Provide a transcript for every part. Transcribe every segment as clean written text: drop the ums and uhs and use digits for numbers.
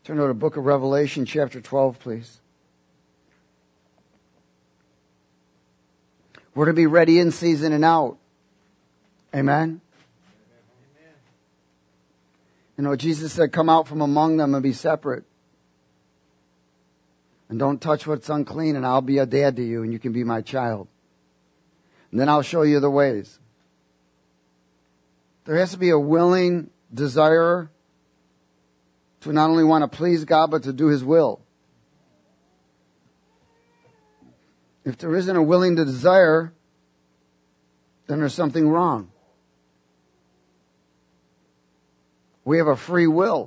Turn to the book of Revelation, chapter 12, please. We're to be ready in season and out. Amen? You know, Jesus said, come out from among them and be separate. And don't touch what's unclean, and I'll be a dad to you, and you can be my child. And then I'll show you the ways. There has to be a willing desire to not only want to please God, but to do His will. If there isn't a willing desire, then there's something wrong. We have a free will.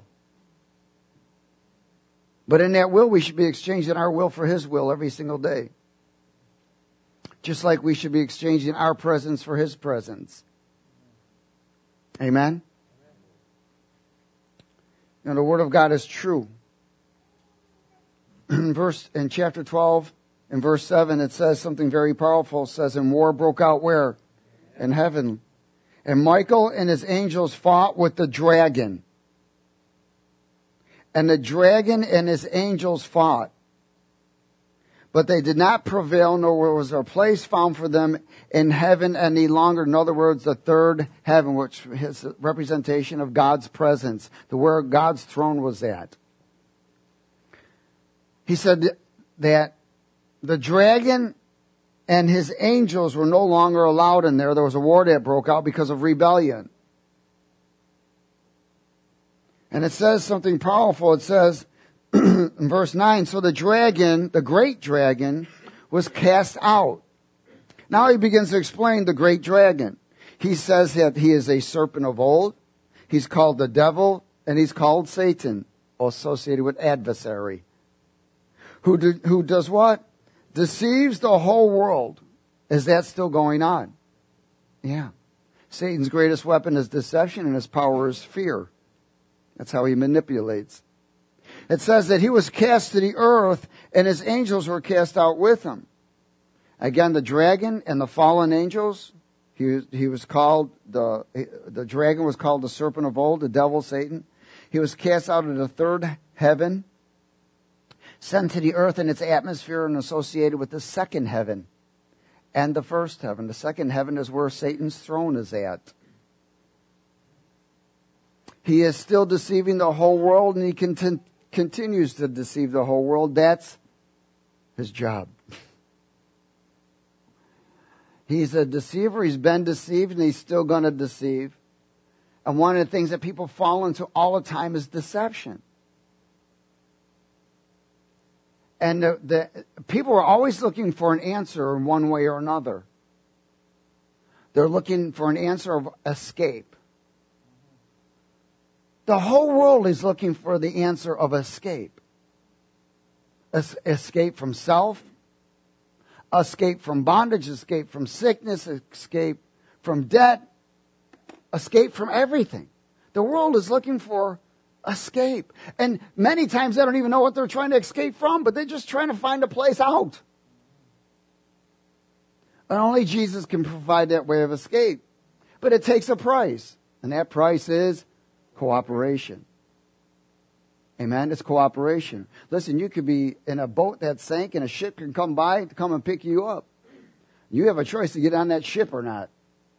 But in that will, we should be exchanging our will for His will every single day. Just like we should be exchanging our presence for His presence. Amen? You know, the Word of God is true. In chapter 12, in verse 7, it says something very powerful. It says, and war broke out where? In heaven. And Michael and his angels fought with the dragon. And the dragon and his angels fought. But they did not prevail, nor was there a place found for them in heaven any longer. In other words, the third heaven, which is a representation of God's presence, where God's throne was at. He said that the dragon and his angels were no longer allowed in there. There was a war that broke out because of rebellion. And it says something powerful. It says in verse 9, so the dragon, the great dragon, was cast out. Now he begins to explain the great dragon. He says that he is a serpent of old. He's called the devil, and he's called Satan, associated with adversary. Who does what? Deceives the whole world. Is that still going on? Yeah. Satan's greatest weapon is deception, and his power is fear. That's how he manipulates. It says that he was cast to the earth, and his angels were cast out with him. Again, the dragon and the fallen angels, he was called, the dragon was called the serpent of old, the devil, Satan. He was cast out of the third heaven, sent to the earth and its atmosphere, and associated with the second heaven and the first heaven. The second heaven is where Satan's throne is at. He is still deceiving the whole world, and he continues to deceive the whole world. That's his job. He's a deceiver. He's been deceived, and he's still going to deceive. And one of the things that people fall into all the time is deception. And the people are always looking for an answer in one way or another. They're looking for an answer of escape. The whole world is looking for the answer of escape. Escape from self, escape from bondage, escape from sickness, escape from debt, escape from everything. The world is looking for escape. And many times they don't even know what they're trying to escape from, but they're just trying to find a place out. And only Jesus can provide that way of escape. But it takes a price. And that price is cooperation. Amen? It's cooperation. Listen, you could be in a boat that sank and a ship can come by to come and pick you up. You have a choice to get on that ship or not.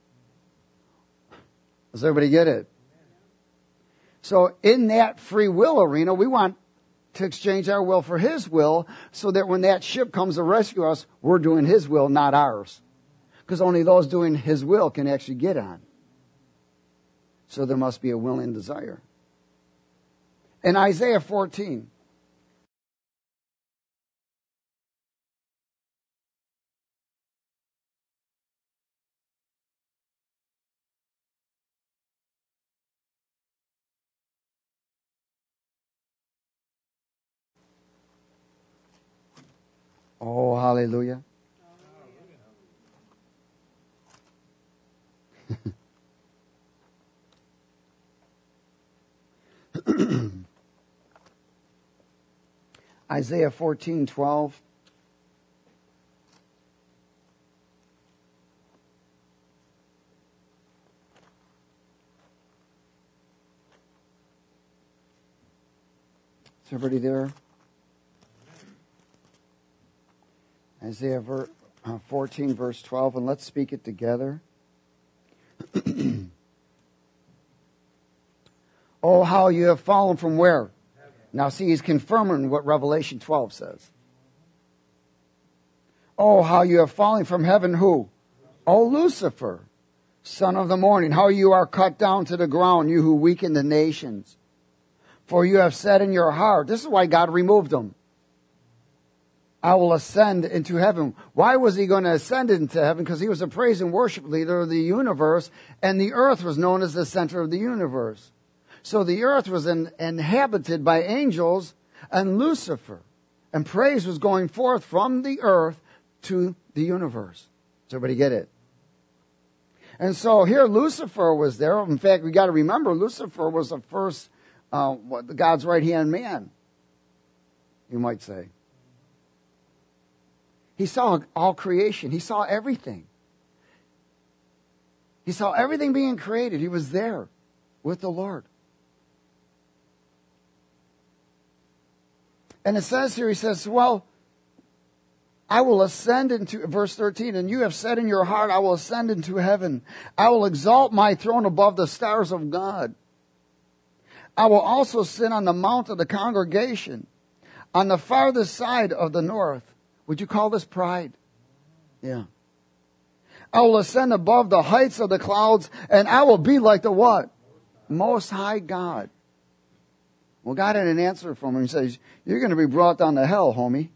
Does everybody get it? So in that free will arena, we want to exchange our will for His will so that when that ship comes to rescue us, we're doing His will, not ours. Because only those doing His will can actually get on. So there must be a willing desire. In Isaiah 14, oh, hallelujah. Isaiah 14:12. everybody there? Isaiah 14, verse 12, and let's speak it together. Oh, how you have fallen from where? Now see, he's confirming what Revelation 12 says. Oh, how you have fallen from heaven, who? Oh, Lucifer, son of the morning, how you are cut down to the ground, you who weaken the nations. For you have said in your heart, this is why God removed him. I will ascend into heaven. Why was he going to ascend into heaven? Because he was a praise and worship leader of the universe, and the earth was known as the center of the universe. So the earth was inhabited by angels and Lucifer. And praise was going forth from the earth to the universe. Does everybody get it? And so here Lucifer was there. In fact, we got to remember Lucifer was the first, God's right-hand man, you might say. He saw all creation. He saw everything. He saw everything being created. He was there with the Lord. And it says here, he says, well, I will ascend into, verse 13, and you have said in your heart, I will ascend into heaven. I will exalt my throne above the stars of God. I will also sit on the mount of the congregation, on the farthest side of the north. Would you call this pride? Yeah. I will ascend above the heights of the clouds, and I will be like the what? Most High God. Well, God had an answer for him. He says, you're going to be brought down to hell, homie.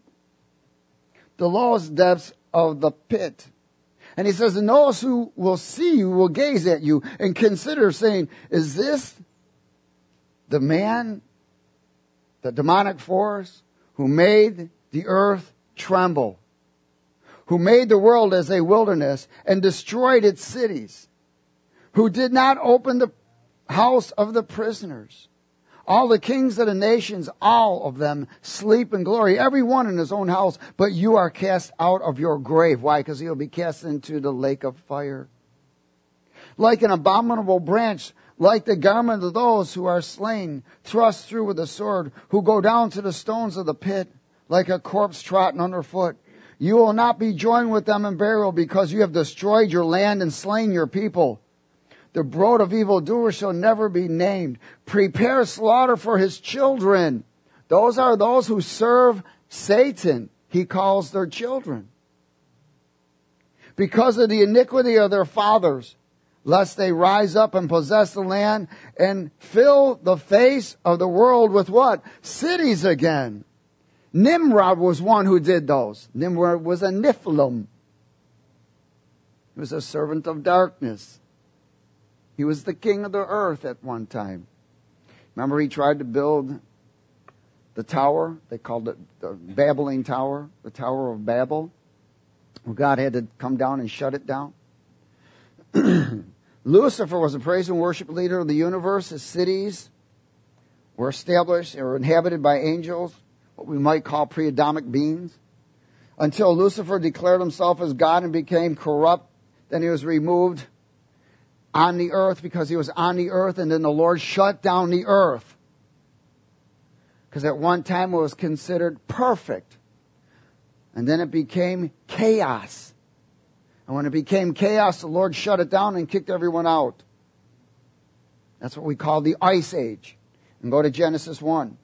The lowest depths of the pit. And he says, and those who will see you will gaze at you and consider saying, is this the man, the demonic force who made the earth tremble, who made the world as a wilderness and destroyed its cities, who did not open the house of the prisoners? All the kings of the nations, all of them sleep in glory, every one in his own house, but you are cast out of your grave. Why? Because you'll be cast into the lake of fire. Like an abominable branch, like the garment of those who are slain, thrust through with a sword, who go down to the stones of the pit, like a corpse trodden underfoot. You will not be joined with them in burial, because you have destroyed your land and slain your people. The brood of evildoers shall never be named. Prepare slaughter for his children. Those are those who serve Satan. He calls their children. Because of the iniquity of their fathers, lest they rise up and possess the land and fill the face of the world with what? Cities again. Nimrod was one who did those. Nimrod was a Nephilim. He was a servant of darkness. He was the king of the earth at one time. Remember, he tried to build the tower. They called it the Babbling Tower, the Tower of Babel. Well, God had to come down and shut it down. Lucifer was a praise and worship leader of the universe. His cities were established or inhabited by angels, what we might call pre-Adamic beings. Until Lucifer declared himself as God and became corrupt, then he was removed on the earth, because he was on the earth, and then the Lord shut down the earth. Because at one time it was considered perfect. And then it became chaos. And when it became chaos, the Lord shut it down and kicked everyone out. That's what we call the Ice Age. And go to Genesis 1.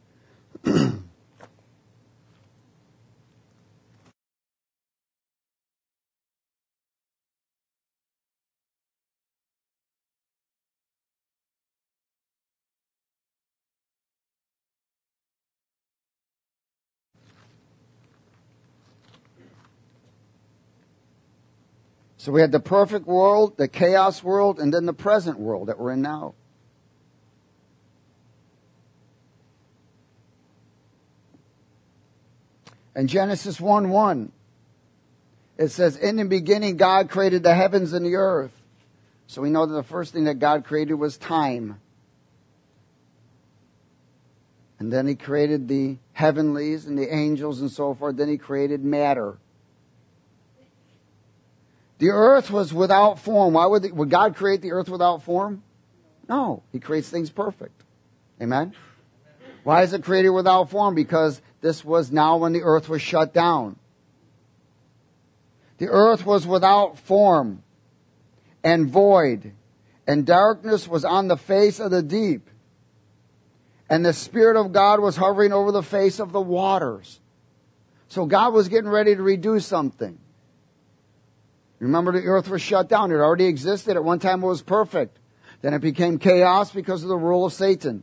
So we had the perfect world, the chaos world, and then the present world that we're in now. In Genesis 1:1, it says, in the beginning God created the heavens and the earth. So we know that the first thing that God created was time. And then he created the heavenlies and the angels and so forth. Then he created matter. The earth was without form. Why would God create the earth without form? No. He creates things perfect. Amen? Why is it created without form? Because this was now when the earth was shut down. The earth was without form and void, and darkness was on the face of the deep. And the Spirit of God was hovering over the face of the waters. So God was getting ready to redo something. Remember, the earth was shut down. It already existed. At one time it was perfect. Then it became chaos because of the rule of Satan.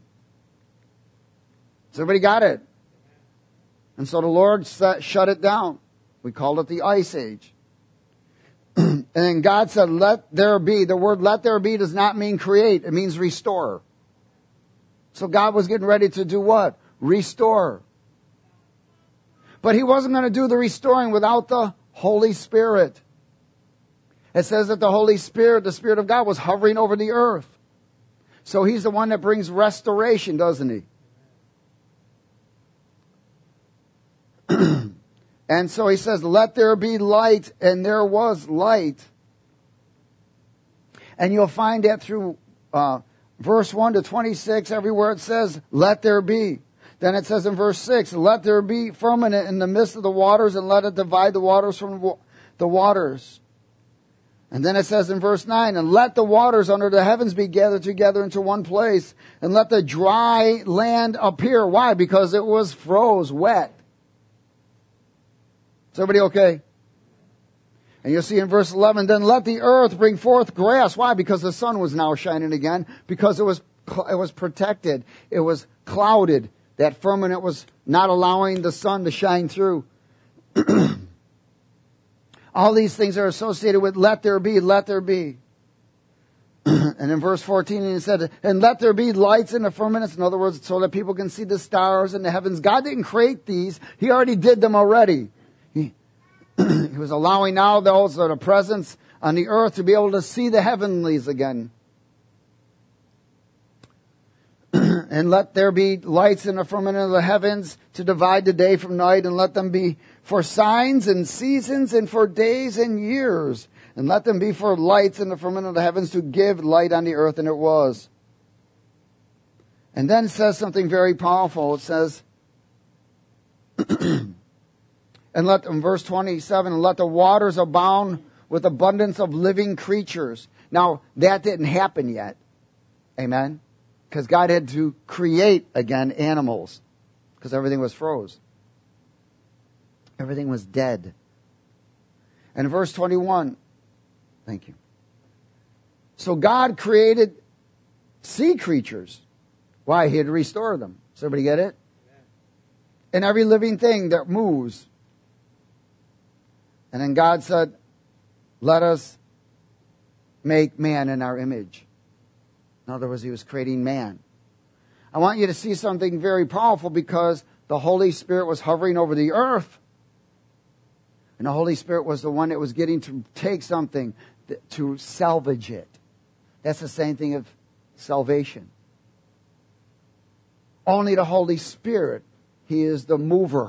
So everybody got it? And so the Lord shut it down. We called it the Ice Age. And then God said, let there be. The word let there be does not mean create. It means restore. So God was getting ready to do what? Restore. But He wasn't going to do the restoring without the Holy Spirit. It says that the Holy Spirit, the Spirit of God, was hovering over the earth. So He's the one that brings restoration, doesn't He? And so He says, let there be light, and there was light. And you'll find that through verse 1 to 26, everywhere it says, let there be. Then it says in verse 6, let there be firmament in the midst of the waters, and let it divide the waters from the waters. And then it says in verse 9, and let the waters under the heavens be gathered together into one place, and let the dry land appear. Why? Because it was froze, wet. Is everybody okay? And you'll see in verse 11, then let the earth bring forth grass. Why? Because the sun was now shining again. Because it was protected. It was clouded. That firmament was not allowing the sun to shine through. All these things are associated with let there be, let there be. And in verse 14, he said, and let there be lights in the firmaments. In other words, so that people can see the stars in the heavens. God didn't create these. He already did them already. He was allowing now those that are presence on the earth to be able to see the heavenlies again. And let there be lights in the firmament of the heavens to divide the day from night, and let them be for signs and seasons and for days and years. And let them be for lights in the firmament of the heavens to give light on the earth, and it was. And then it says something very powerful. It says, and let, in verse 27, and let the waters abound with abundance of living creatures. Now, that didn't happen yet. Amen? Because God had to create, again, animals. Because everything was froze. Everything was dead. And in verse 21, thank you. So God created sea creatures. Why? He had to restore them. Does everybody get it? And every living thing that moves. And then God said, let us make man in our image. In other words, He was creating man. I want you to see something very powerful, because the Holy Spirit was hovering over the earth. And the Holy Spirit was the one that was getting to take something to salvage it. That's the same thing of salvation. Only the Holy Spirit, He is the mover.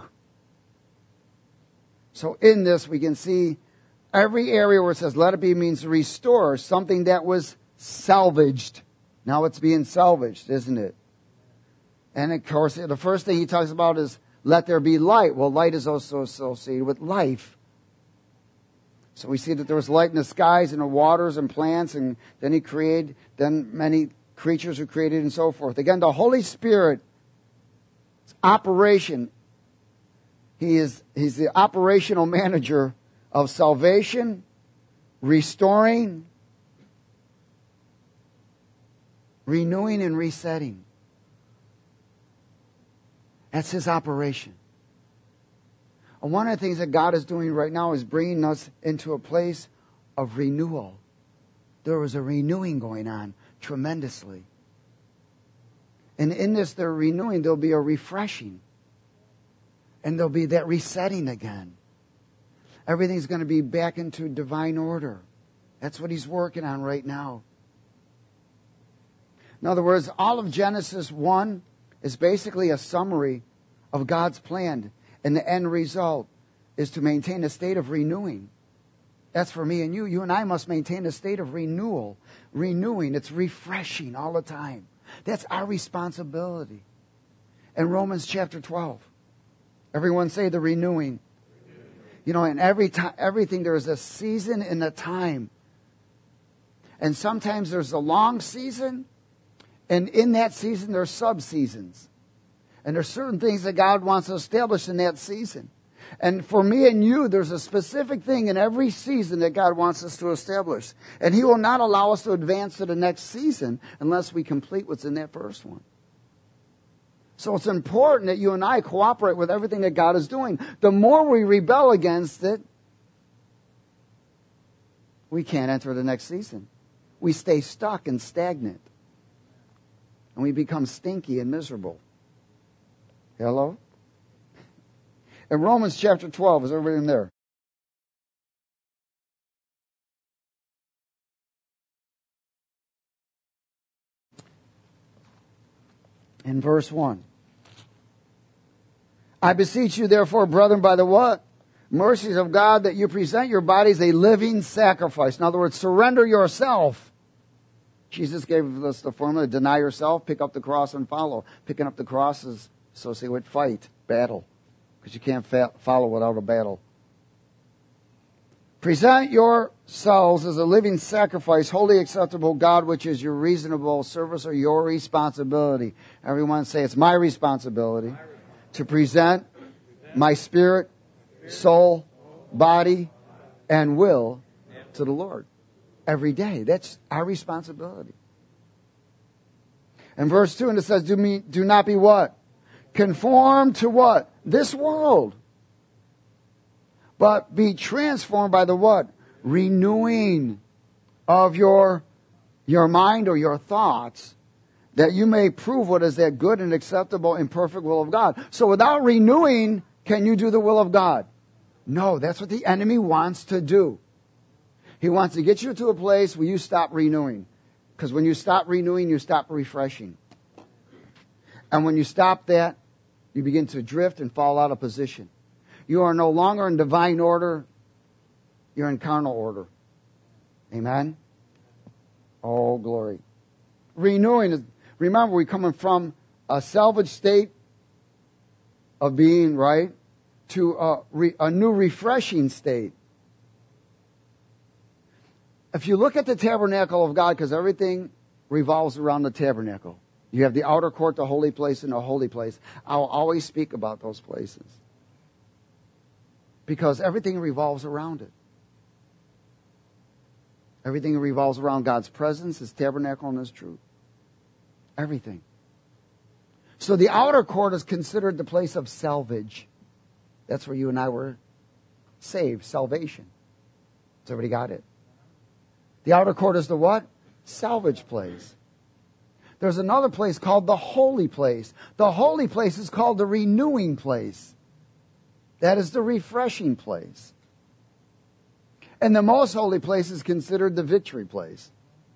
So in this we can see every area where it says let it be means to restore something that was salvaged. Now it's being salvaged, isn't it? And of course, the first thing He talks about is let there be light. Well, light is also associated with life. So we see that there was light in the skies and the waters and plants, and then many creatures were created and so forth. Again, the Holy Spirit operation, He's the operational manager of salvation, restoring, renewing, and resetting. That's His operation. And one of the things that God is doing right now is bringing us into a place of renewal. There was a renewing going on tremendously. And in this, the renewing, there'll be a refreshing. And there'll be that resetting again. Everything's going to be back into divine order. That's what He's working on right now. In other words, all of Genesis 1 is basically a summary of God's plan. And the end result is to maintain a state of renewing. That's for me and you. You and I must maintain a state of renewal. Renewing. It's refreshing all the time. That's our responsibility. in Romans chapter 12. Everyone say the renewing. You know, in everything there is a season and a time. And sometimes there's a long season, and in that season there's sub-seasons. And there's certain things that God wants to establish in that season. And for me and you, there's a specific thing in every season that God wants us to establish. And He will not allow us to advance to the next season unless we complete what's in that first one. So it's important that you and I cooperate with everything that God is doing. The more we rebel against it, we can't enter the next season. We stay stuck and stagnant. And we become stinky and miserable. Hello? In Romans chapter 12, is everybody in there? In verse 1. I beseech you, therefore, brethren, by the what? Mercies of God, that you present your bodies a living sacrifice. In other words, surrender yourself. Jesus gave us the formula, deny yourself, pick up the cross and follow. Picking up the cross is associated with fight, battle. Because you can't follow without a battle. Present yourselves as a living sacrifice, wholly acceptable God, which is your reasonable service or your responsibility. Everyone say, it's my responsibility to present my spirit, soul, body, and will to the Lord. Every day. That's our responsibility. And verse 2, and it says, do not be what? Conformed to what? This world. But be transformed by the what? Renewing of your mind or your thoughts, that you may prove what is that good and acceptable and perfect will of God. So without renewing, can you do the will of God? No, that's what the enemy wants to do. He wants to get you to a place where you stop renewing. Because when you stop renewing, you stop refreshing. And when you stop that, you begin to drift and fall out of position. You are no longer in divine order. You're in carnal order. Amen? Oh, glory. Renewing is, remember, we're coming from a salvaged state of being, right, to a new refreshing state. If you look at the tabernacle of God, because everything revolves around the tabernacle. You have the outer court, the holy place, and the holy place. I'll always speak about those places. Because everything revolves around it. Everything revolves around God's presence, His tabernacle, and His truth. Everything. So the outer court is considered the place of salvage. That's where you and I were saved, salvation. Has everybody got it? The outer court is the what? Salvage place. There's another place called the holy place. The holy place is called the renewing place. That is the refreshing place. And the most holy place is considered the victory place.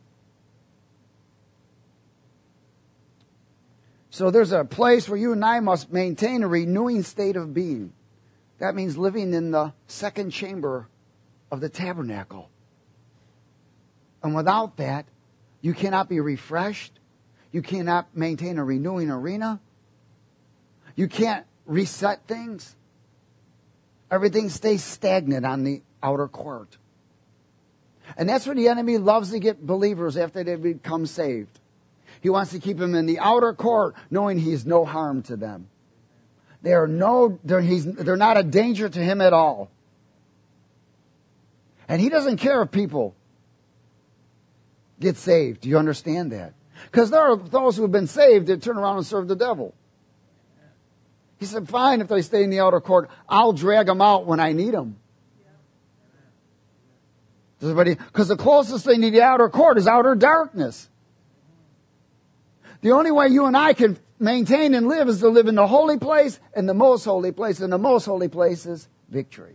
So there's a place where you and I must maintain a renewing state of being. That means living in the second chamber of the tabernacle. And without that, you cannot be refreshed. You cannot maintain a renewing arena. You can't reset things. Everything stays stagnant on the outer court. And that's where the enemy loves to get believers after they become saved. He wants to keep them in the outer court, knowing he's no harm to them. They're not a danger to him at all. And he doesn't care if people get saved. Do you understand that? Because there are those who have been saved that turn around and serve the devil. He said, fine, if they stay in the outer court, I'll drag them out when I need them. Because the closest thing to the outer court is outer darkness. The only way you and I can maintain and live is to live in the holy place and the most holy place. And the most holy place is victory.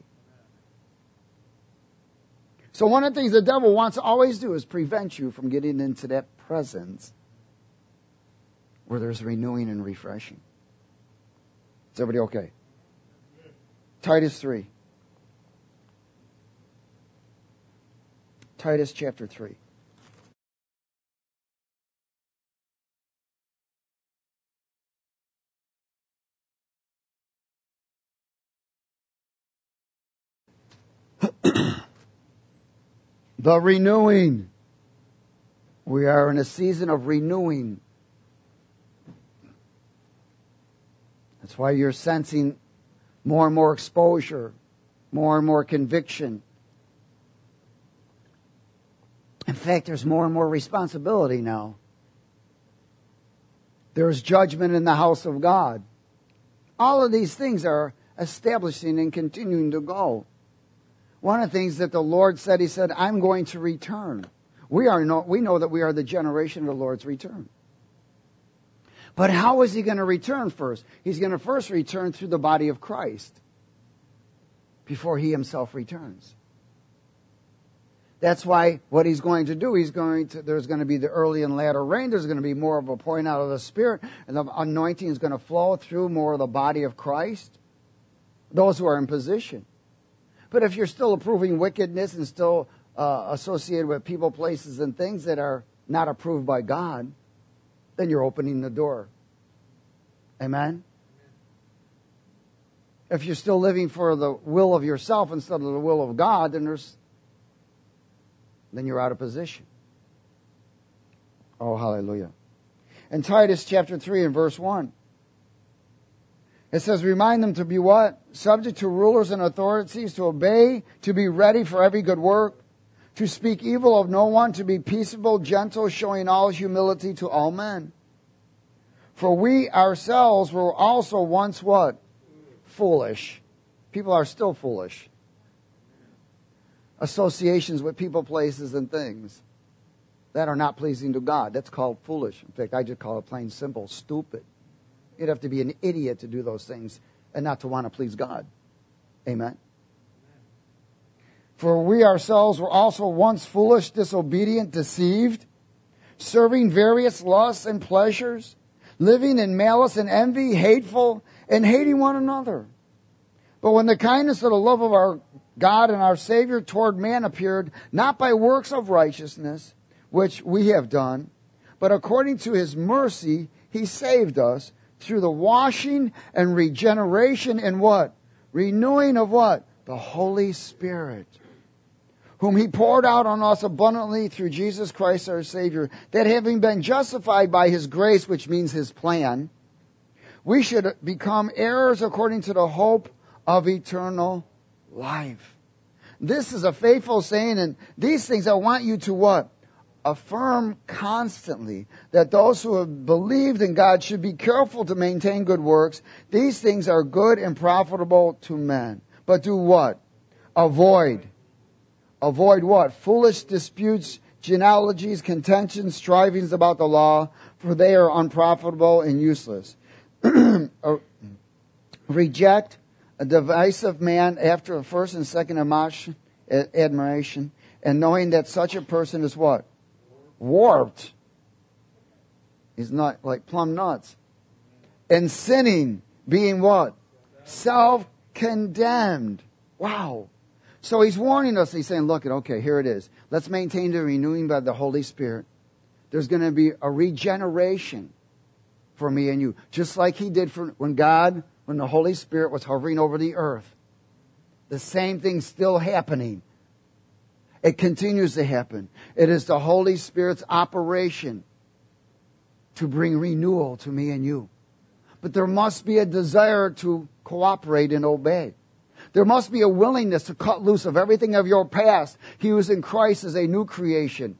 So one of the things the devil wants to always do is prevent you from getting into that presence where there's renewing and refreshing. Is everybody okay? Titus 3. Titus chapter 3. The renewing. We are in a season of renewing. That's why you're sensing more and more exposure, more and more conviction. In fact, there's more and more responsibility now. There's judgment in the house of God. All of these things are establishing and continuing to go. One of the things that the Lord said, He said, I'm going to return. We know that we are the generation of the Lord's return. But how is He going to return first? He's going to first return through the body of Christ before He Himself returns. That's why what He's going to do, there's going to be the early and latter rain. There's going to be more of a pouring out of the Spirit. And the anointing is going to flow through more of the body of Christ. Those who are in position. But if you're still approving wickedness and still associated with people, places, and things that are not approved by God, then you're opening the door. Amen? If you're still living for the will of yourself instead of the will of God, then you're out of position. Oh, hallelujah. In Titus chapter 3 and verse 1, it says, remind them to be what? Subject to rulers and authorities, to obey, to be ready for every good work, to speak evil of no one, to be peaceable, gentle, showing all humility to all men. For we ourselves were also once what? Foolish. People are still foolish. Associations with people, places, and things that are not pleasing to God. That's called foolish. In fact, I just call it plain simple, stupid. You'd have to be an idiot to do those things and not to want to please God. Amen. For we ourselves were also once foolish, disobedient, deceived, serving various lusts and pleasures, living in malice and envy, hateful, and hating one another. But when the kindness of the love of our God and our Savior toward man appeared, not by works of righteousness, which we have done, but according to His mercy, He saved us through the washing and regeneration and what? Renewing of what? The Holy Spirit, whom He poured out on us abundantly through Jesus Christ our Savior, that having been justified by His grace, which means His plan, we should become heirs according to the hope of eternal life. This is a faithful saying, and these things I want you to what? Affirm constantly, that those who have believed in God should be careful to maintain good works. These things are good and profitable to men. But do what? Avoid what? Foolish disputes, genealogies, contentions, strivings about the law, for they are unprofitable and useless. Reject a divisive man after a first and second admiration, and knowing that such a person is what? Warped. He's not like plumb nuts. And sinning, being what? Self-condemned. Wow. So He's warning us. He's saying, look, okay, here it is. Let's maintain the renewing by the Holy Spirit. There's going to be a regeneration for me and you. Just like He did when the Holy Spirit was hovering over the earth. The same thing's still happening. It continues to happen. It is the Holy Spirit's operation to bring renewal to me and you. But there must be a desire to cooperate and obey. There must be a willingness to cut loose of everything of your past. He who is in Christ is a new creation.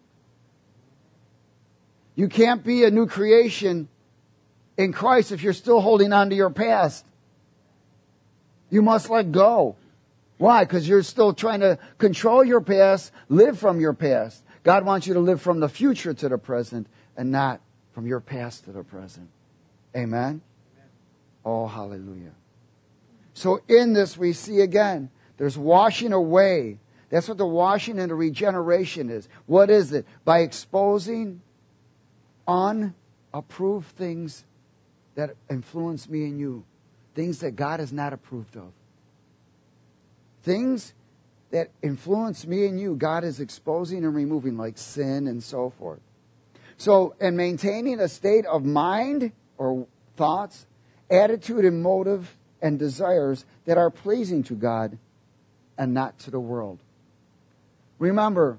You can't be a new creation in Christ if you're still holding on to your past. You must let go. Why? Because you're still trying to control your past, live from your past. God wants you to live from the future to the present and not from your past to the present. Amen? Oh, hallelujah. So in this we see again, there's washing away. That's what the washing and the regeneration is. What is it? By exposing unapproved things that influence me and you. Things that God has not approved of. Things that influence me and you, God is exposing and removing, like sin and so forth. So, in maintaining a state of mind or thoughts, attitude and motive and desires that are pleasing to God, and not to the world. Remember,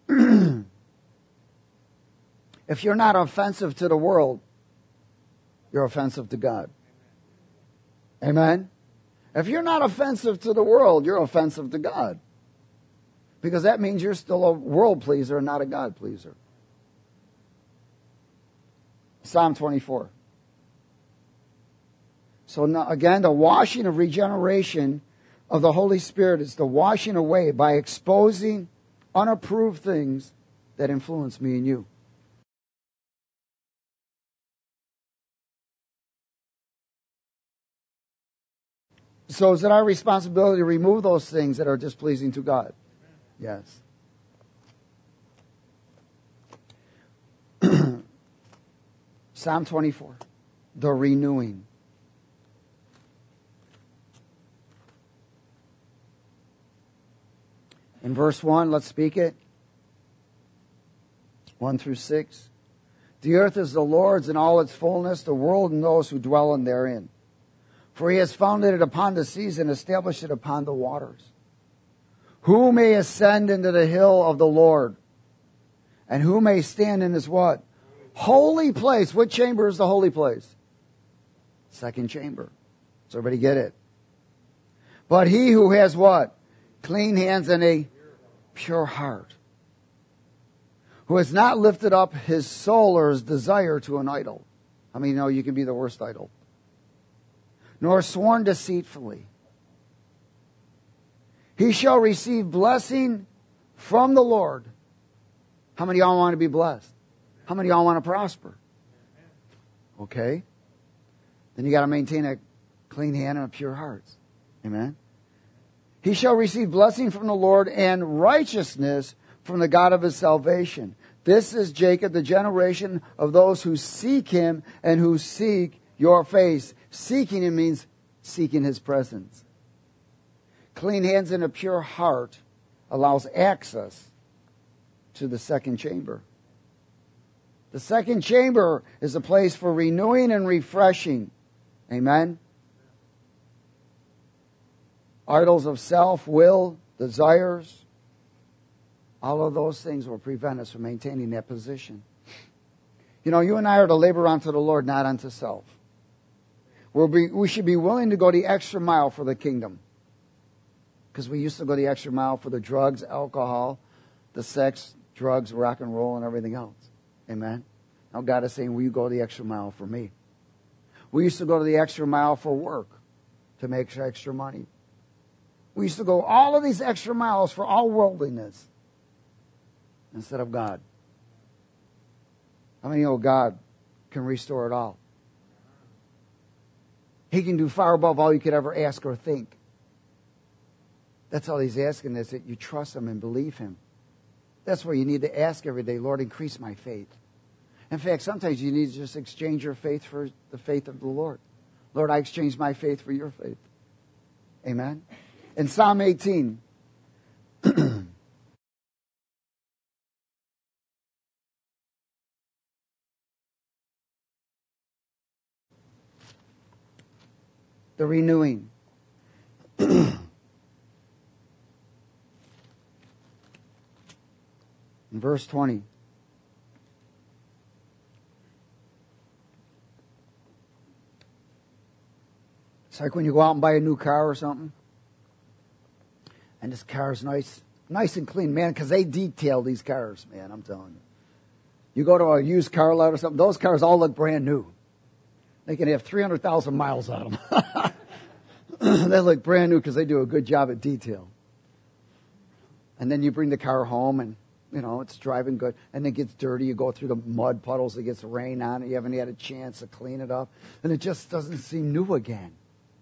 if you're not offensive to the world, you're offensive to God. Amen? If you're not offensive to the world, you're offensive to God. Because that means you're still a world pleaser and not a God pleaser. Psalm 24. So now, again, the washing of regeneration of the Holy Spirit is the washing away by exposing unapproved things that influence me and you. So is it our responsibility to remove those things that are displeasing to God? Yes. Psalm 24, the renewing. In verse 1, let's speak it. 1 through 6. The earth is the Lord's in all its fullness, the world and those who dwell in therein. For he has founded it upon the seas and established it upon the waters. Who may ascend into the hill of the Lord? And who may stand in his what? Holy place. What chamber is the holy place? Second chamber. Does everybody get it? But he who has what? Clean hands and a pure heart. Who has not lifted up his soul or his desire to an idol. I mean, you can be the worst idol. Nor sworn deceitfully. He shall receive blessing from the Lord. How many of y'all want to be blessed? How many of y'all want to prosper? Okay. Then you got to maintain a clean hand and a pure heart. Amen. He shall receive blessing from the Lord and righteousness from the God of his salvation. This is Jacob, the generation of those who seek him and who seek your face. Seeking him means seeking his presence. Clean hands and a pure heart allows access to the second chamber. The second chamber is a place for renewing and refreshing. Amen? Idols of self, will, desires, all of those things will prevent us from maintaining that position. You and I are to labor unto the Lord, not unto self. We should be willing to go the extra mile for the kingdom. Because we used to go the extra mile for the drugs, alcohol, the sex, drugs, rock and roll, and everything else. Amen? Now God is saying, will you go the extra mile for me? We used to go to the extra mile for work to make extra money. We used to go all of these extra miles for all worldliness instead of God. How many know God can restore it all? He can do far above all you could ever ask or think. That's all he's asking, is that you trust him and believe him. That's where you need to ask every day, Lord, increase my faith. In fact, sometimes you need to just exchange your faith for the faith of the Lord. Lord, I exchange my faith for your faith. Amen? In Psalm 18, the renewing. In verse 20. It's like when you go out and buy a new car or something. And this car is nice and clean, man, because they detail these cars, man, I'm telling you. You go to a used car lot or something, those cars all look brand new. They can have 300,000 miles on them. They look brand new because they do a good job at detail. And then you bring the car home and, it's driving good. And it gets dirty. You go through the mud puddles. It gets rain on it. You haven't had a chance to clean it up. And it just doesn't seem new again.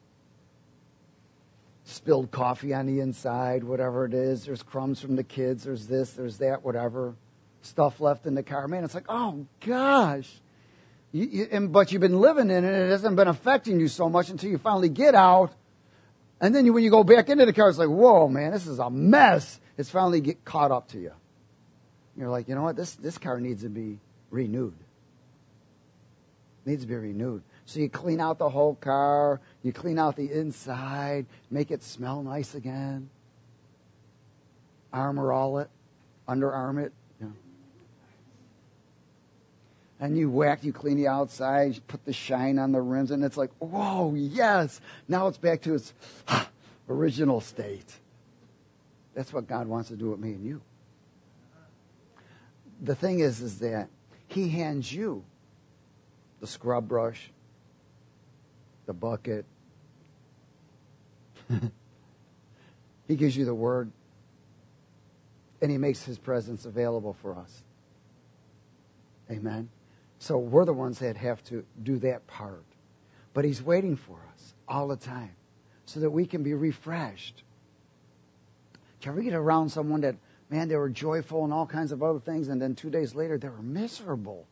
Spilled coffee on the inside, whatever it is. There's crumbs from the kids. There's this, there's that, whatever. Stuff left in the car. Man, it's like, oh, gosh. But you've been living in it, and it hasn't been affecting you so much until you finally get out. And then when you go back into the car, it's like, whoa, man, this is a mess. It's finally get caught up to you. You're like, you know what? This car needs to be renewed. Needs to be renewed. So you clean out the whole car. You clean out the inside. Make it smell nice again. underarm it. Yeah. And you clean the outside, you put the shine on the rims, and it's like, whoa, yes. Now it's back to its original state. That's what God wants to do with me and you. The thing is that He hands you the scrub brush, the bucket. He gives you the Word, and He makes His presence available for us. Amen. So we're the ones that have to do that part. But He's waiting for us all the time so that we can be refreshed. Did you ever get around someone that, man, they were joyful and all kinds of other things, and then 2 days later they were miserable?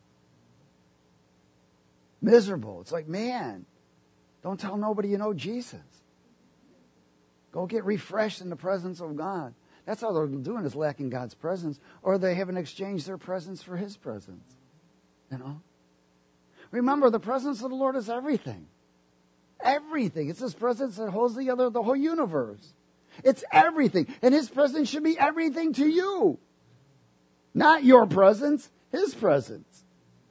Miserable. It's like, man, don't tell nobody you know Jesus. Go get refreshed in the presence of God. That's all they're doing, is lacking God's presence, or they haven't exchanged their presence for His presence. You know? Remember, the presence of the Lord is everything. Everything. It's His presence that holds together the whole universe. It's everything. And His presence should be everything to you. Not your presence, His presence.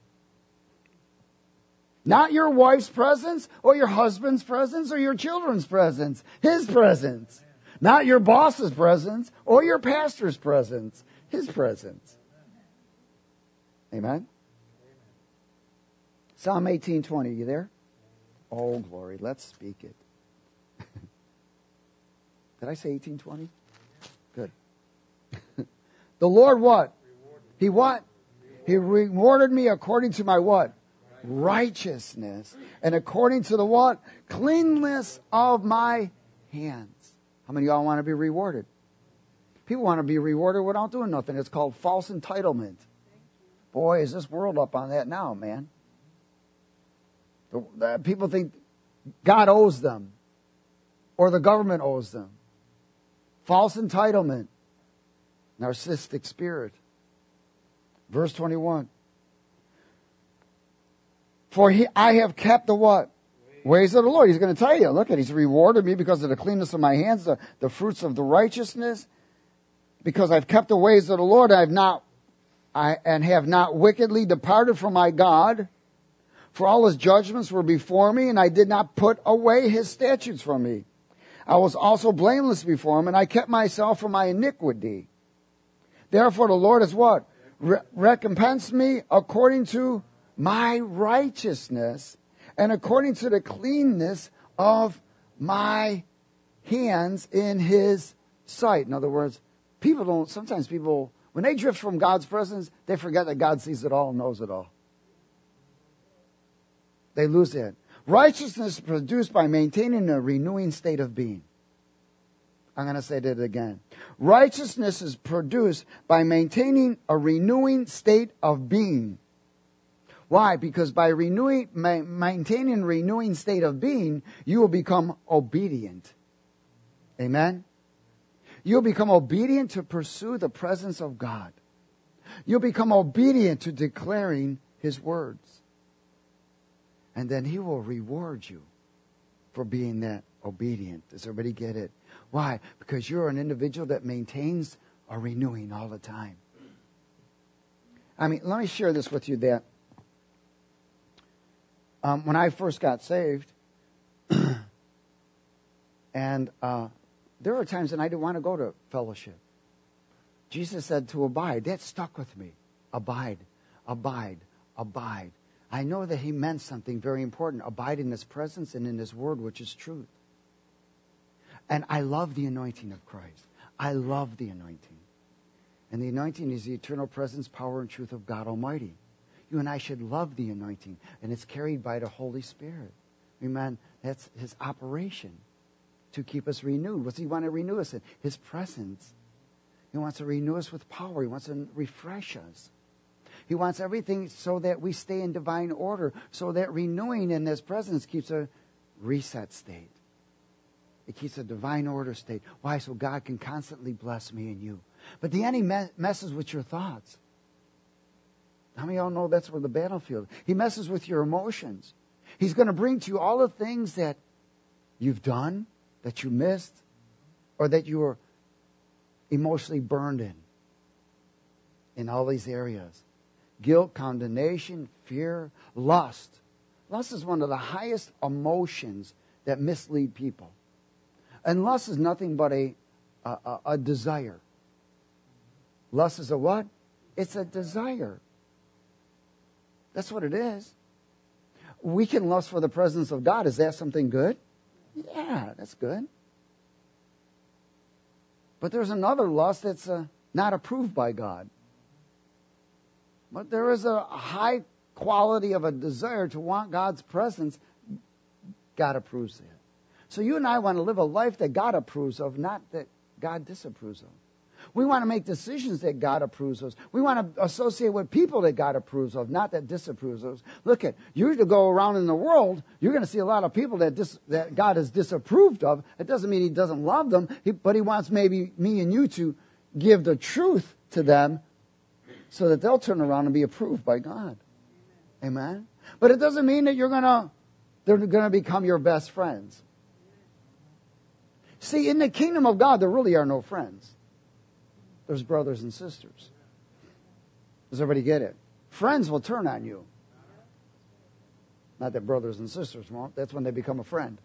Not your wife's presence or your husband's presence or your children's presence. His presence. Not your boss's presence or your pastor's presence. His presence. Amen? Psalm 18:20. You there? Oh, glory. Let's speak it. Did I say 18:20? Good. The Lord what? He what? He rewarded me according to my what? Righteousness. And according to the what? Cleanness of my hands. How many of y'all want to be rewarded? People want to be rewarded without doing nothing. It's called false entitlement. Boy, is this world up on that now, man. People think God owes them or the government owes them. False entitlement. Narcissistic spirit. Verse 21. For I have kept the what? Ways of the Lord. He's going to tell you. Look at, He's rewarded me because of the cleanness of my hands, the fruits of the righteousness. Because I've kept the ways of the Lord, and have not wickedly departed from my God. For all His judgments were before me, and I did not put away His statutes from me. I was also blameless before Him, and I kept myself from my iniquity. Therefore the Lord has what? Recompensed me according to my righteousness, and according to the cleanness of my hands in His sight. In other words, sometimes people, when they drift from God's presence, they forget that God sees it all and knows it all. They lose that. Righteousness is produced by maintaining a renewing state of being. I'm going to say that again. Righteousness is produced by maintaining a renewing state of being. Why? Because by maintaining a renewing state of being, you will become obedient. Amen? You'll become obedient to pursue the presence of God. You'll become obedient to declaring His words. And then He will reward you for being that obedient. Does everybody get it? Why? Because you're an individual that maintains a renewing all the time. I mean, let me share this with you that when I first got saved, and there were times when I didn't want to go to fellowship. Jesus said to abide. That stuck with me. Abide, abide, abide. I know that He meant something very important. Abide in His presence and in His word, which is truth. And I love the anointing of Christ. I love the anointing. And the anointing is the eternal presence, power, and truth of God Almighty. You and I should love the anointing. And it's carried by the Holy Spirit. Amen. That's His operation to keep us renewed. What's He want to renew us in? His presence. He wants to renew us with power. He wants to refresh us. He wants everything so that we stay in divine order, so that renewing in His presence keeps a reset state. It keeps a divine order state. Why? So God can constantly bless me and you. But the enemy messes with your thoughts. How many of y'all know that's where the battlefield is? He messes with your emotions. He's going to bring to you all the things that you've done, that you missed, or that you were emotionally burned in all these areas. Guilt, condemnation, fear, lust. Lust is one of the highest emotions that mislead people. And lust is nothing but a desire. Lust is a what? It's a desire. That's what it is. We can lust for the presence of God. Is that something good? Yeah, that's good. But there's another lust that's not approved by God. But there is a high quality of a desire to want God's presence. God approves that. So you and I want to live a life that God approves of, not that God disapproves of. We want to make decisions that God approves of. We want to associate with people that God approves of, not that disapproves of. Look at, you're to go around in the world, you're going to see a lot of people that God has disapproved of. It doesn't mean He doesn't love them, but He wants maybe me and you to give the truth to them so that they'll turn around and be approved by God. Amen? But it doesn't mean that they're going to become your best friends. See, in the kingdom of God, there really are no friends. There's brothers and sisters. Does everybody get it? Friends will turn on you. Not that brothers and sisters won't. That's when they become a friend.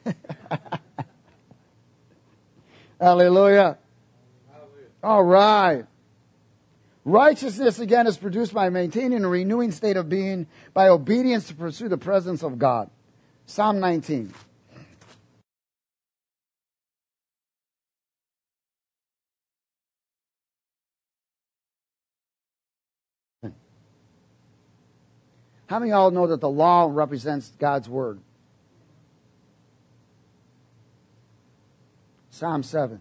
Hallelujah. All right. Righteousness, again, is produced by maintaining a renewing state of being by obedience to pursue the presence of God. Psalm 19. How many of y'all know that the law represents God's word? Verse 7,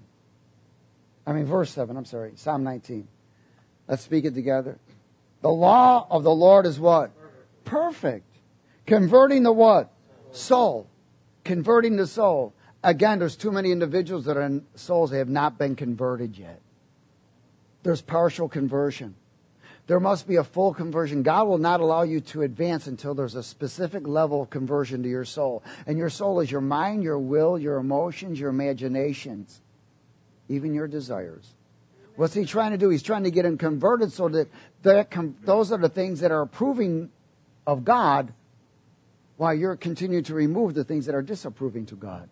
I'm sorry. Psalm 19. Let's speak it together. The law of the Lord is what? Perfect. Converting the what? Soul. Converting the soul. Again, there's too many individuals that are in souls that have not been converted yet. There's partial conversion. There must be a full conversion. God will not allow you to advance until there's a specific level of conversion to your soul. And your soul is your mind, your will, your emotions, your imaginations, even your desires. What's He trying to do? He's trying to get them converted so that those are the things that are approving of God, while you're continuing to remove the things that are disapproving to God.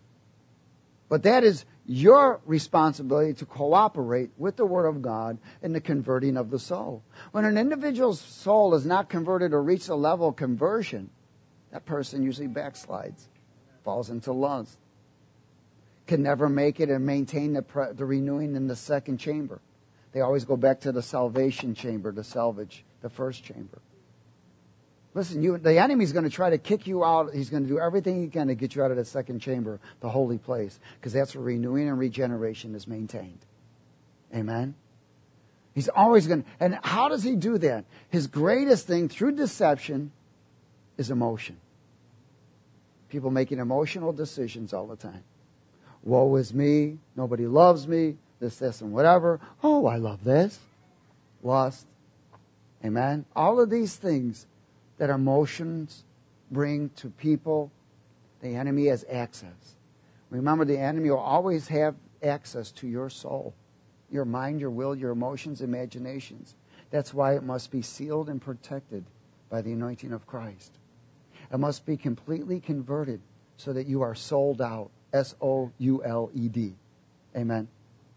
But that is your responsibility to cooperate with the Word of God in the converting of the soul. When an individual's soul is not converted or reaches a level of conversion, that person usually backslides, falls into lust, can never make it and maintain the renewing in the second chamber. They always go back to the salvation chamber, the salvage, the first chamber. Listen, the enemy's going to try to kick you out. He's going to do everything he can to get you out of the second chamber, the holy place, because that's where renewing and regeneration is maintained. Amen? He's always going to... And how does he do that? His greatest thing through deception is emotion. People making emotional decisions all the time. Woe is me. Nobody loves me. This, and whatever. Oh, I love this. Lust. Amen? All of these things that emotions bring to people, the enemy has access. Remember, the enemy will always have access to your soul, your mind, your will, your emotions, imaginations. That's why it must be sealed and protected by the anointing of Christ. It must be completely converted so that you are sold out. S-O-U-L-E-D. Amen.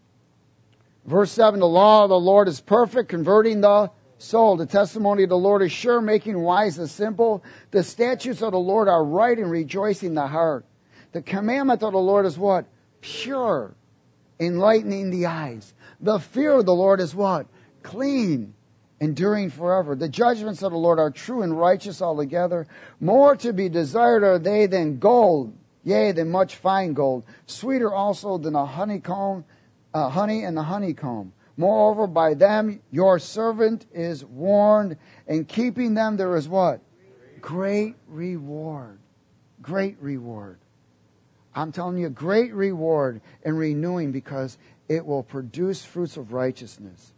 Verse 7, the law of the Lord is perfect, converting the soul. The testimony of the Lord is sure, making wise the simple. The statutes of the Lord are right and rejoicing the heart. The commandment of the Lord is what? Pure, enlightening the eyes. The fear of the Lord is what? Clean, enduring forever. The judgments of the Lord are true and righteous altogether. More to be desired are they than gold, yea, than much fine gold. Sweeter also than a honeycomb, honey and the honeycomb. Moreover, by them your servant is warned, and keeping them there is what? Great reward. Great reward. I'm telling you, great reward in renewing, because it will produce fruits of righteousness.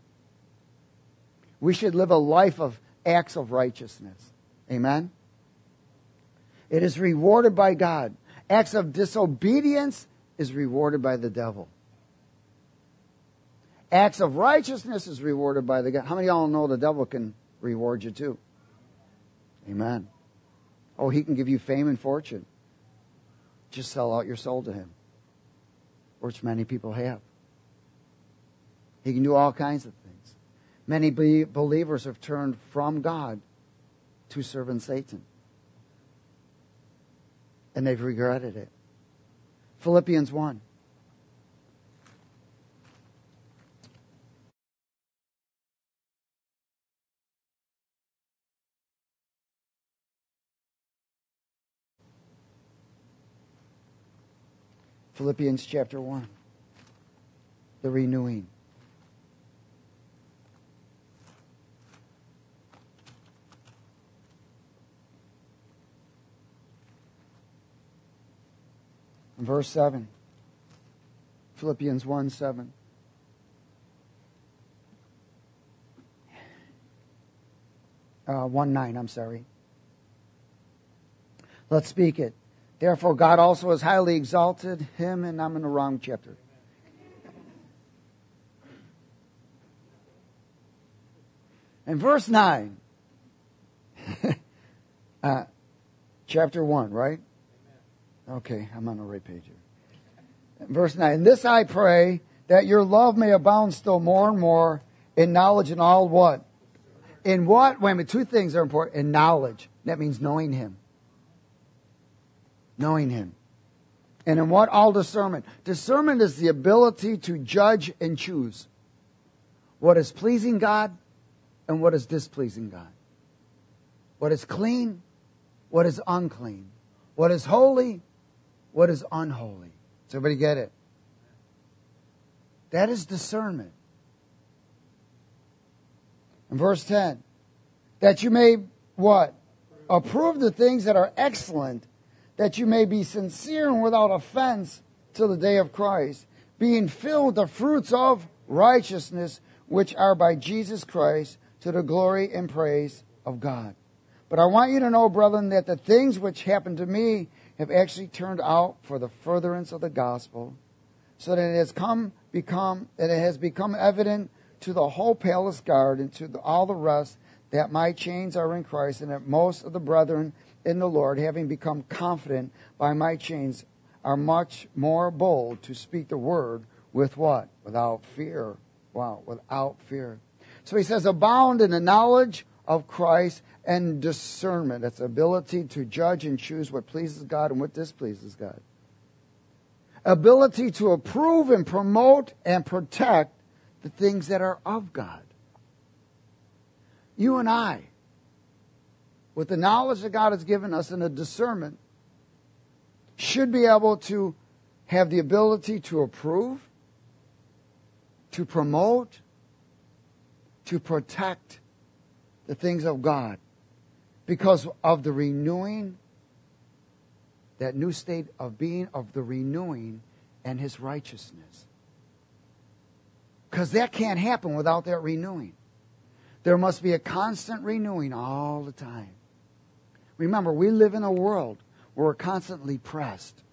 We should live a life of acts of righteousness. Amen? It is rewarded by God. Acts of disobedience is rewarded by the devil. acts of righteousness is rewarded by the God. How many of y'all know the devil can reward you too? Amen. Oh, he can give you fame and fortune. Just sell out your soul to him, which many people have. He can do all kinds of things. Many believers have turned from God to serving Satan. And they've regretted it. Philippians 1. Philippians chapter 1. The renewing. Verse 7. Philippians 1, 7. Uh, 1, 9, I'm sorry. Let's speak it. Therefore God also has highly exalted him, and I'm in the wrong chapter. And verse 9. Chapter 1, right? Okay, I'm on the right page here. Verse 9. This I pray, that your love may abound still more and more in knowledge and all what? In what? Wait a minute, two things are important. In knowledge. That means knowing him. Knowing him. And in what? All discernment. Discernment is the ability to judge and choose what is pleasing God and what is displeasing God. What is clean, what is unclean. What is holy, what is unholy. Does everybody get it? That is discernment. In verse 10, that you may, what? Approve the things that are excellent, that you may be sincere and without offense till the day of Christ, being filled with the fruits of righteousness, which are by Jesus Christ, to the glory and praise of God. But I want you to know, brethren, that the things which happened to me have actually turned out for the furtherance of the gospel, so that it has become evident to the whole palace guard and to all the rest that my chains are in Christ, and that most of the brethren in the Lord, having become confident by my chains, are much more bold to speak the word with what? Without fear. Wow, without fear. So he says, abound in the knowledge of Christ and discernment. That's ability to judge and choose what pleases God and what displeases God. Ability to approve and promote and protect the things that are of God. You and I, with the knowledge that God has given us and the discernment, should be able to have the ability to approve, to promote, to protect the things of God because of the renewing, that new state of being of the renewing and his righteousness. Because that can't happen without that renewing. There must be a constant renewing all the time. Remember, we live in a world where we're constantly pressed.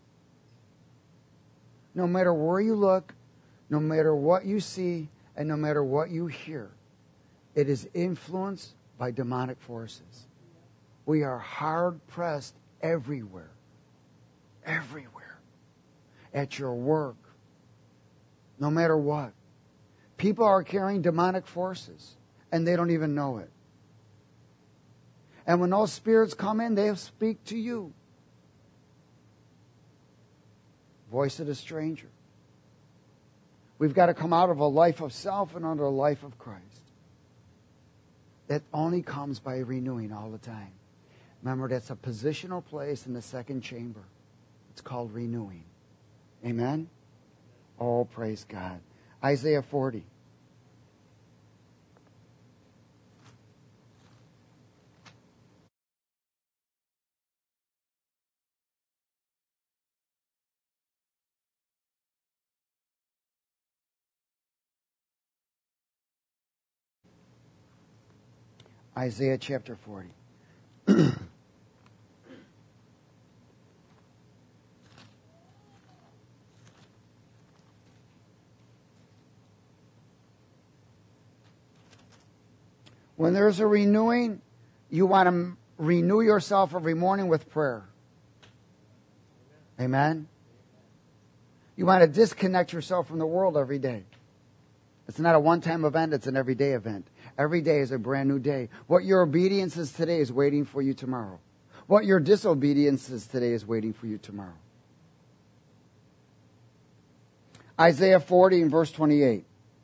No matter where you look, no matter what you see, and no matter what you hear, it is influenced by demonic forces. We are hard pressed everywhere. Everywhere. At your work. No matter what. People are carrying demonic forces, and they don't even know it. And when those spirits come in, they'll speak to you. Voice of the stranger. We've got to come out of a life of self and under a life of Christ. That only comes by renewing all the time. Remember, that's a positional place in the second chamber. It's called renewing. Amen? Oh, praise God. Isaiah 40. Isaiah chapter 40. When there's a renewing, you want to renew yourself every morning with prayer. Amen? You want to disconnect yourself from the world every day. It's not a one-time event, it's an everyday event. Every day is a brand new day. What your obedience is today is waiting for you tomorrow. What your disobedience is today is waiting for you tomorrow. Isaiah 40 and verse 28.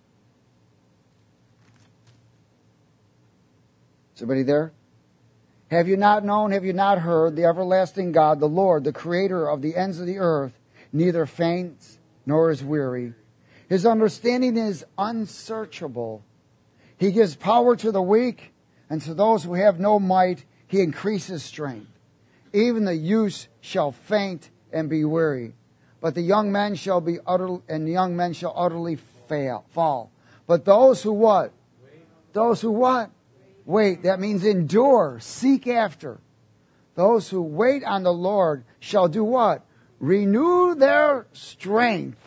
Is everybody there? Have you not known, have you not heard, the everlasting God, the Lord, the creator of the ends of the earth, neither faints nor is weary. His understanding is unsearchable. He gives power to the weak, and to those who have no might, he increases strength. Even the youth shall faint and be weary, but the young men shall utterly fall. But those who what? Those who what? Wait. That means endure, seek after. Those who wait on the Lord shall do what? Renew their strength.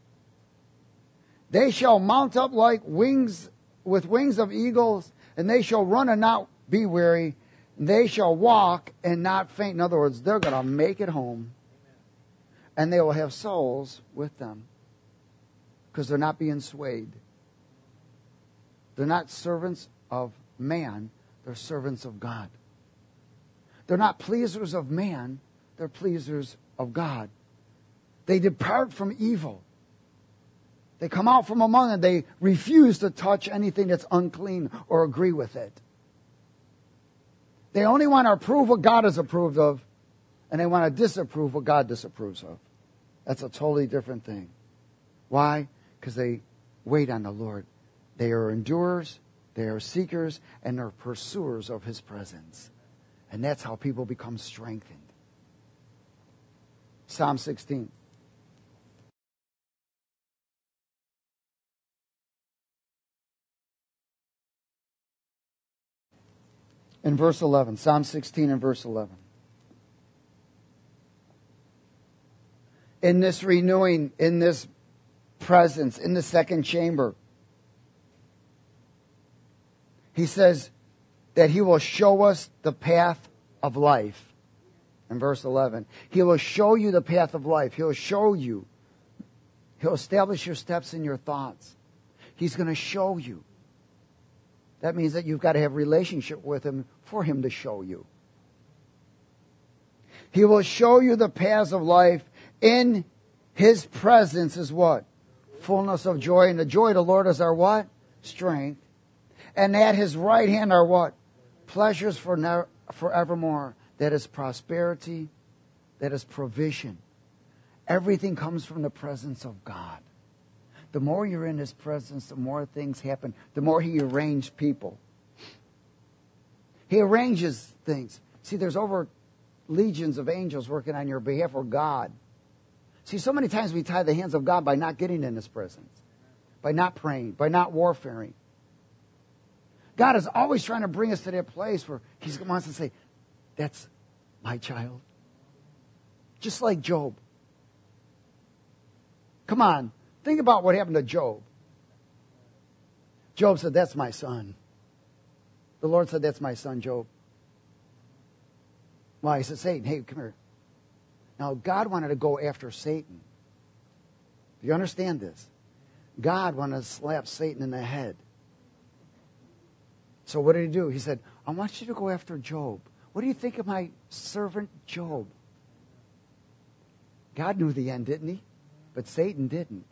They shall mount up like wings, with wings of eagles, and they shall run and not be weary. And they shall walk and not faint. In other words, they're going to make it home. And they will have souls with them. Because they're not being swayed. They're not servants of man. They're servants of God. They're not pleasers of man. They're pleasers of God. They depart from evil. They come out from among them. They refuse to touch anything that's unclean or agree with it. They only want to approve what God has approved of, and they want to disapprove what God disapproves of. That's a totally different thing. Why? Because they wait on the Lord. They are endurers, they are seekers, and they're pursuers of His presence. And that's how people become strengthened. Psalm 16. In verse 11, Psalm 16 and verse 11. In this renewing, in this presence, in the second chamber, he says that he will show us the path of life. In verse 11, he will show you the path of life. He'll show you. He'll establish your steps and your thoughts. He's going to show you. That means that you've got to have a relationship with Him for Him to show you. He will show you the paths of life. In His presence is what? Fullness of joy. And the joy of the Lord is our what? Strength. And at His right hand are what? Pleasures forevermore. That is prosperity. That is provision. Everything comes from the presence of God. The more you're in His presence, the more things happen. The more He arranges people. He arranges things. See, there's over legions of angels working on your behalf, or God. See, so many times we tie the hands of God by not getting in His presence. By not praying. By not warfaring. God is always trying to bring us to that place where He wants to say, that's my child. Just like Job. Come on. Think about what happened to Job. Job said, that's my son. The Lord said, that's my son, Job. Why? He said, Satan, hey, come here. Now, God wanted to go after Satan. Do you understand this? God wanted to slap Satan in the head. So what did He do? He said, I want you to go after Job. What do you think of my servant Job? God knew the end, didn't He? But Satan didn't.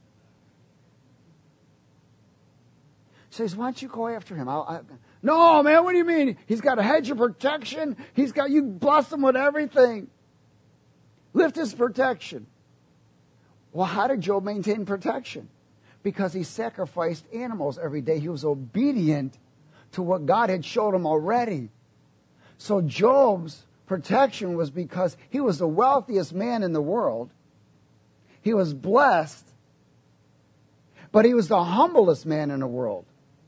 So he says, why don't you go after him? No, man, what do you mean? He's got a hedge of protection. You bless him with everything. Lift his protection. Well, how did Job maintain protection? Because he sacrificed animals every day. He was obedient to what God had showed him already. So Job's protection was because he was the wealthiest man in the world. He was blessed, but he was the humblest man in the world.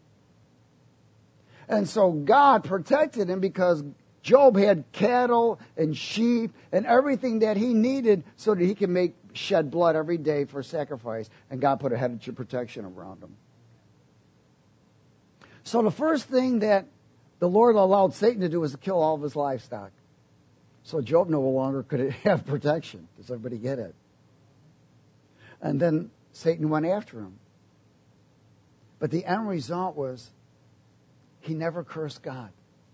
And so God protected him because Job had cattle and sheep and everything that he needed so that he could shed blood every day for sacrifice. And God put a hedge of protection around him. So the first thing that the Lord allowed Satan to do was to kill all of his livestock. So Job no longer could have protection. Does everybody get it? And then Satan went after him. But the end result was he never cursed God.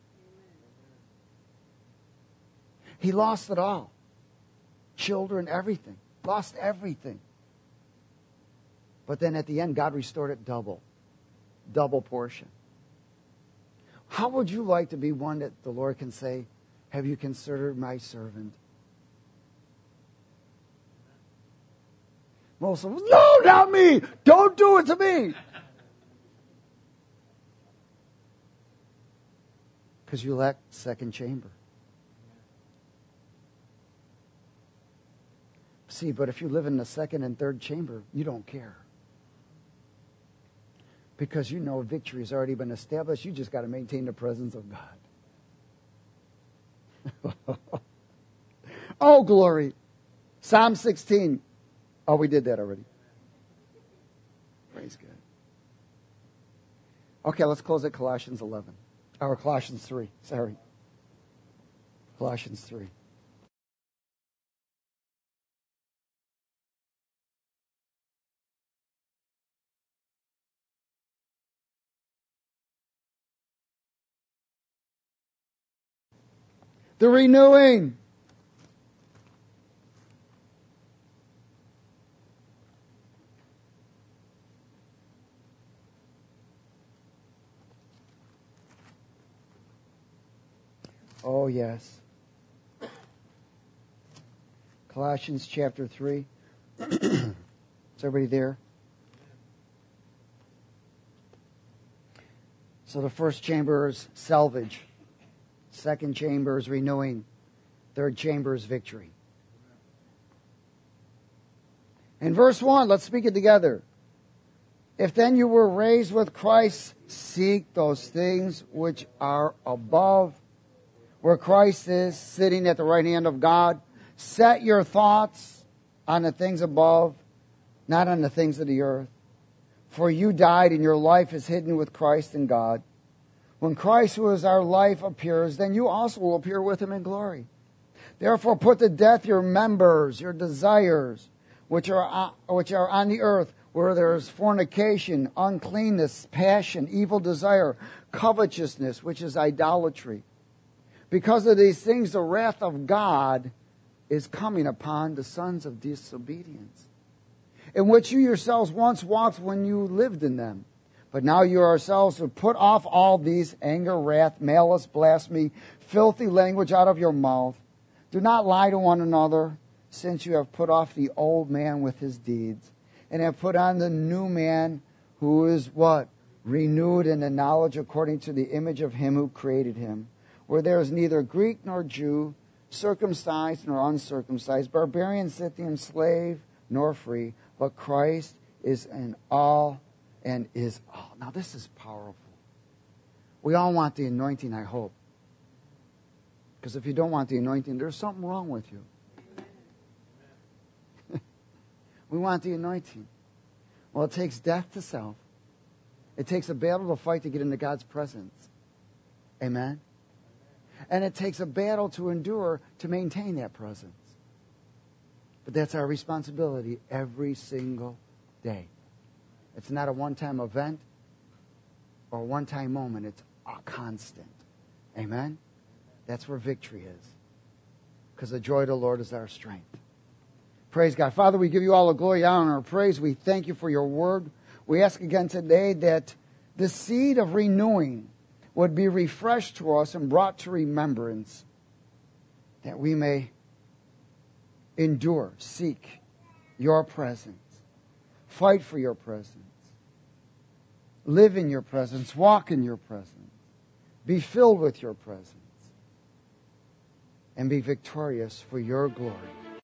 He lost it all. Children, everything. Lost everything. But then at the end, God restored it double. Double portion. How would you like to be one that the Lord can say, have you considered my servant? Most of us, no, not me. Don't do it to me. Because you lack second chamber. See, but if you live in the second and third chamber, you don't care. Because you know victory has already been established. You just got to maintain the presence of God. Oh, glory. Psalm 16. Oh, we did that already. Praise God. Okay, let's close at Colossians 11. Or Colossians 3. Sorry. Colossians 3. The renewing. Oh, yes. Colossians chapter 3. Is everybody there? So the first chamber is salvage. Second chamber is renewing. Third chamber is victory. In verse 1, let's speak it together. If then you were raised with Christ, seek those things which are above, where Christ is, sitting at the right hand of God. Set your thoughts on the things above, not on the things of the earth. For you died, and your life is hidden with Christ in God. When Christ, who is our life, appears, then you also will appear with him in glory. Therefore put to death your members, your desires, which are on the earth, where there is fornication, uncleanness, passion, evil desire, covetousness, which is idolatry. Because of these things, the wrath of God is coming upon the sons of disobedience, in which you yourselves once walked when you lived in them. But now you yourselves have put off all these: anger, wrath, malice, blasphemy, filthy language out of your mouth. Do not lie to one another, since you have put off the old man with his deeds, and have put on the new man, who is what? Renewed in the knowledge according to the image of him who created him, where there is neither Greek nor Jew, circumcised nor uncircumcised, barbarian, Scythian, slave nor free, but Christ is in all and is all. Now this is powerful. We all want the anointing, I hope. Because if you don't want the anointing, there's something wrong with you. We want the anointing. Well, it takes death to self. It takes a battle to fight to get into God's presence. Amen? And it takes a battle to endure to maintain that presence. But that's our responsibility every single day. It's not a one-time event or a one-time moment. It's a constant. Amen? That's where victory is. Because the joy of the Lord is our strength. Praise God. Father, we give you all the glory, honor, and praise. We thank you for your word. We ask again today that the seed of renewing would be refreshed to us and brought to remembrance, that we may endure, seek your presence, fight for your presence, live in your presence, walk in your presence, be filled with your presence, and be victorious for your glory.